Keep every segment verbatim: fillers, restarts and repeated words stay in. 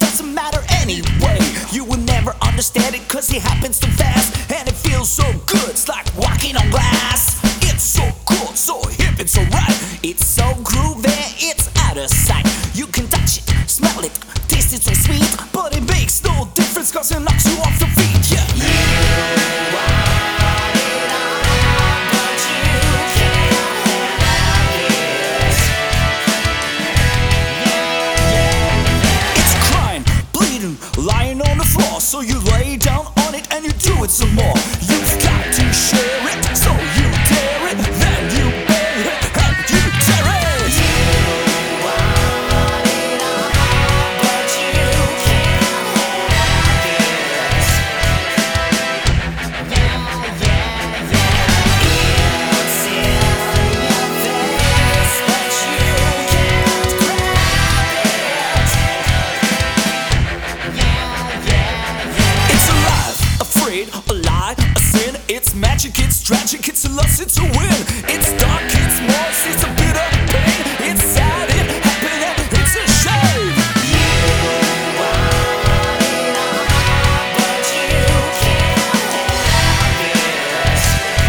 doesn't matter anyway. You will never understand it cause it happens too fast. And it feels so good, it's like walking on glass. It's so cool, so hip, it's so right. It's so groovy, it's out of sight. You can touch it, smell it, taste it so sweet, but it makes no difference cause it knocks you off your feet. Yeah, yeah. Lying on the floor, so you lay down on it and you do it some more. You've got to share it, so you dare it, then you bear it, and you tear it. You want it all, but you can't have it. Yeah, yeah, yeah. It's in your face, but you can't grab it. A lie, a sin, it's magic, it's tragic, it's a loss, it's a win. It's dark, it's moist, it's a bitter pain. It's sad, it happened, and it's a shame. You want it all, but you can't have it.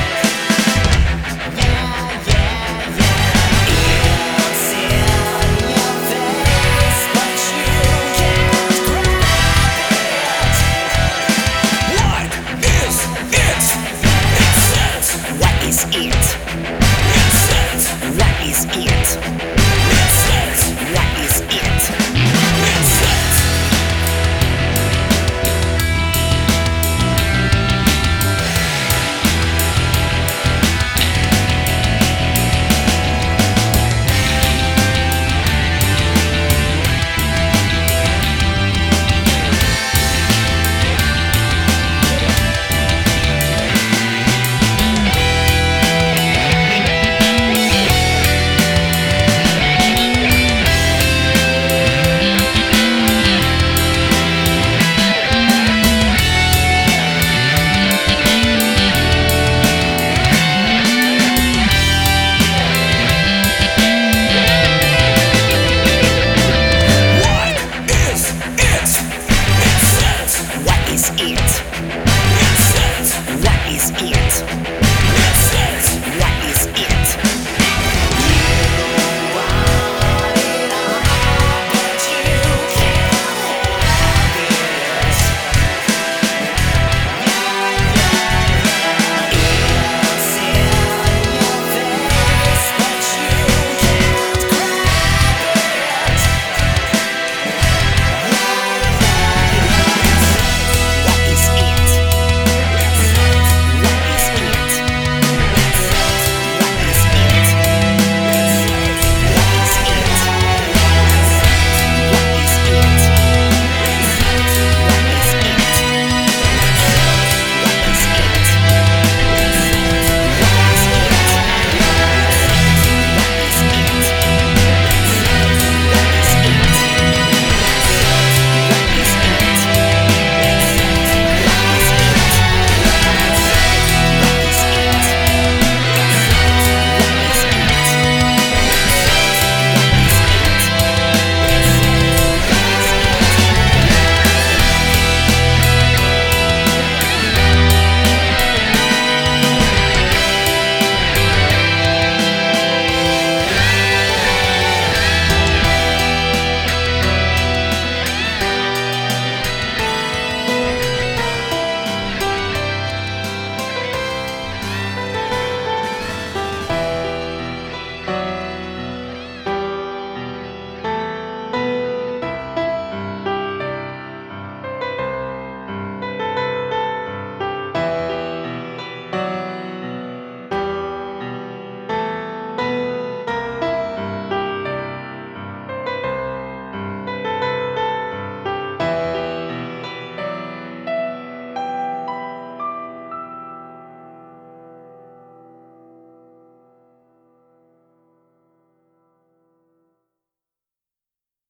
Yeah, yeah, yeah. It's in your face, but you can't grab it. What? What is it? It's it. What is it? It's it. What is it? It's it. What is it?